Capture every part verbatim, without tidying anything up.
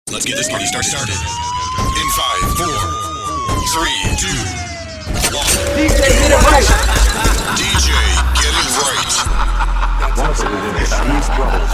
Let's get this party start started. In five, four, three, two, one. D J, get it right. D J, get it right. Once it within the Streets Brothers.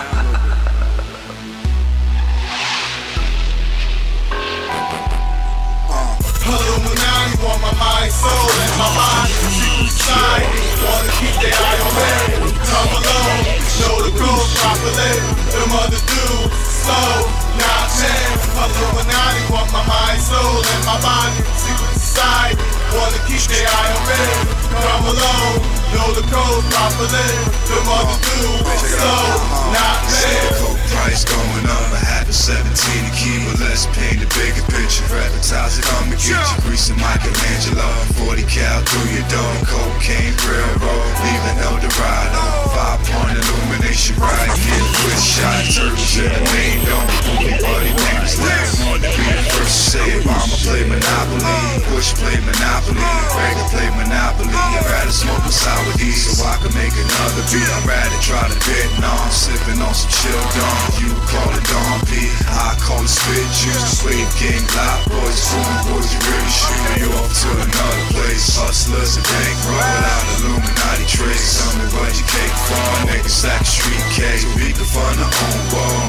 Illuminati want my mind, soul, and my body. Society wanna keep their eye on me. Come alone, know the code properly. Them other dudes, slow, not men. Illuminati want my mind, soul, and my body. Secret society wanna keep their eye on me. Come alone, know the code properly. Them other dudes, slow, not men. Coke price going up, a half a seventeen to keep, but let's paint a bigger picture. Advertise it, come and get you. Greasing Michelangelo, forty cal through your dome. Cocaine railroad, leaving El Dorado. Five point illumination ride, get a quick shot. Turtles in the main dome. Only buddy names left. On the be the first to say it. Mama play Monopoly, Bush play Monopoly, Reagan play Monopoly. I'd rather smoke a sour D so I can make another beat. I'd rather try to Vietnam, sipping on some chill Dom. You call it Dom P, I call it spit juice. Wave gang, loud boys, food boys, you really shoot you off to another place. Hustlers and bank roll without Illuminati trace. Tell me what you cake for, niggas sack street cake. We can fund our own wall,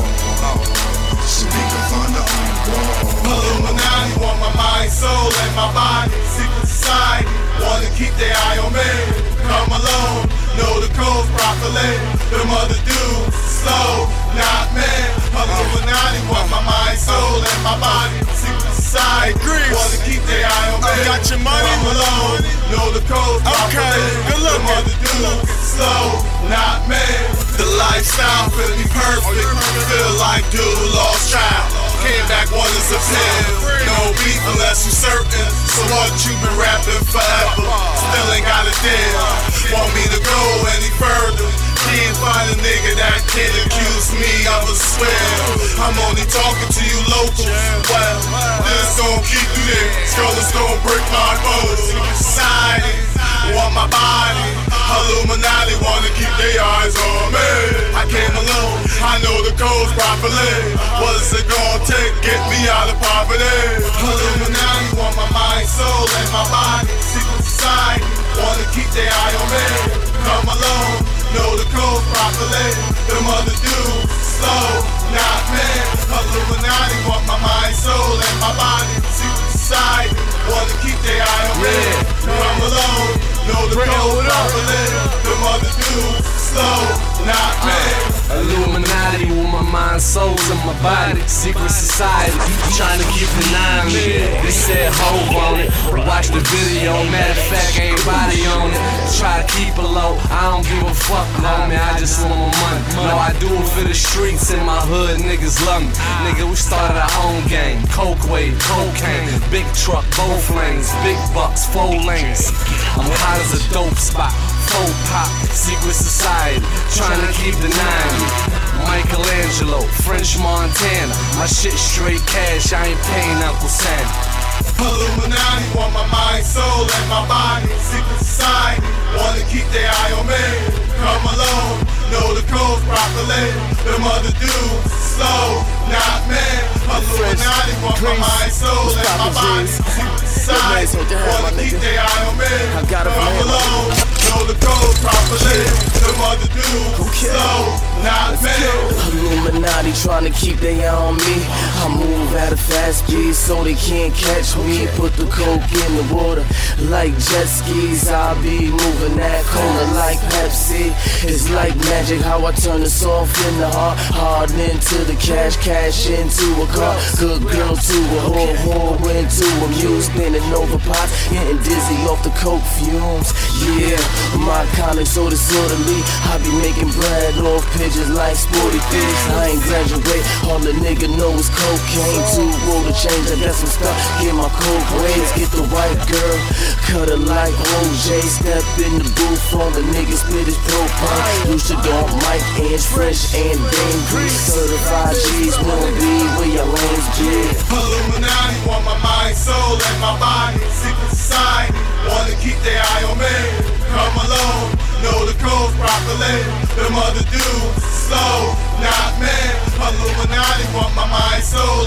so we can fund our own wall. Illuminati want my mind, soul, and my body. Secret society wanna keep their eye on me. Come alone, know the codes properly. Them other dudes, slow, not men. Illuminati want my mind, soul, and my body. Secret society wanna keep their eye on me. I got your money. Come alone, know the codes properly. Okay, good luck. Them other dudes, slow, not men. The lifestyle feel me perfect. Feel like dude lost child. Came back one is a pill. No beef unless you certain. So what you been rapping forever? Still ain't got a deal. Want me to go any further? Can't find a nigga that can accuse me of a swear. I'm only talking to you locals. Well, this gon' keep you there. Skullers gon' break my bones. Society want my body. Illuminati wanna keep their eyes on me. I came alone, I know the codes properly. What's it gonna take? Get me out of poverty. Illuminati want my mind, soul, and my body. Secret society wanna keep their eye on me. Come alone, know the codes properly. Them other dudes, slow, not men. Illuminati want my mind, soul, and my body. Secret society wanna keep their eye on me. Come alone, know the codes properly. Them other dudes, slow, not men. Illuminati with my mind, souls, and my body. Secret society, trying to keep the nine lit. They said Hove on it, watch the video. Matter of fact, everybody on it. Try to keep it low, I don't give a fuck, homie. I just want my money. No, I do it for the streets in my hood, niggas love me. Nigga, we started our own game. Coke wave, cocaine, big truck, both lanes, big bucks, four lanes. I'm hot as a dope spot. Faux pop, secret society, trying to keep the ninety. Michelangelo, French Montana, my shit straight cash, I ain't paying Uncle Sam. Illuminati want my mind, soul, and my body. Secret society wanna keep their eye on me. Come alone, know the codes properly. Them other dudes, slow, not men. Illuminati want my mind, soul, and my body. Secret society wanna keep their eye on me. Come alone, know the codes properly. Them other dudes, slow, not men. Illuminati trying to keep their eye on me. I move at a fast speed so they can't catch me. Put the coke in the water like jet skis. I'll be moving that cola like Pepsi. It's like magic how I turn the soft into hard, hard into the cash, cash into a car. Good girl to a whore, whore into a muse. Standing over pots, getting dizzy off the coke fumes. Yeah, my college so disorderly. I be making bread off pigeons like sporty things. I ain't graduate, all the nigga know is cocaine. Two roll the change, I got some stuff. Get my coke waves, get the white girl, cut her like O J. Step in the booth on the nigga spit his propane. You should on Mike Inch, fresh and dangerous. Certified G's won't be where your lanes be. Illuminati want my mind, soul, and my body. Secret society wanna keep their eye on me. Come alone, know the codes properly. Them other dudes, slow, not men. Illuminati want my mind, soul,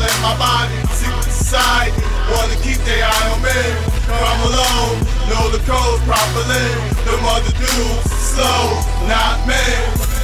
properly. The mother dudes slow, not me.